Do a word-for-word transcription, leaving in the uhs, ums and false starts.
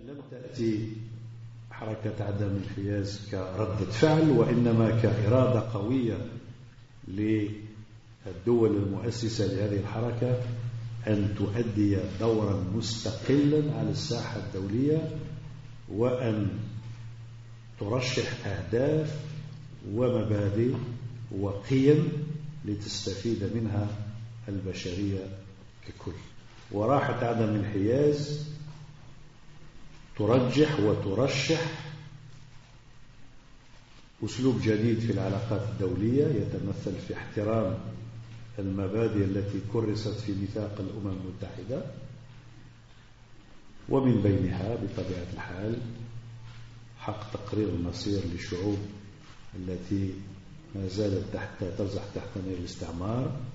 لم تأتي حركة عدم الانحياز كردة فعل، وإنما كإرادة قوية للدول المؤسسة لهذه الحركة أن تؤدي دورا مستقلا على الساحة الدولية، وأن ترشح أهداف ومبادئ وقيم لتستفيد منها البشرية ككل. وراحة عدم الانحياز ترجح وترشح أسلوب جديد في العلاقات الدولية يتمثل في احترام المبادئ التي كرست في ميثاق الأمم المتحدة، ومن بينها بطبيعة الحال حق تقرير المصير للشعوب التي ما زالت تحت ترزح تحت نير الاستعمار،